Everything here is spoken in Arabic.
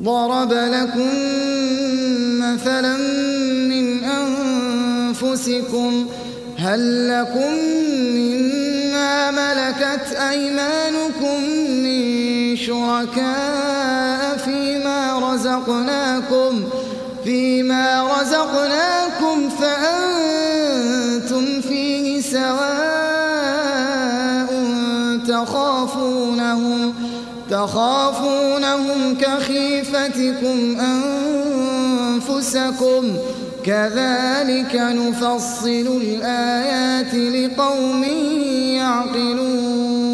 ضرب لكم مثلا من أنفسكم هل لكم مما ملكت أيمانكم من شركاء فيما رزقناكم فأنتم فيه سواء تخافونهم كخيفتكم أنفسكم كذلك نفصل الآيات لقوم يعقلون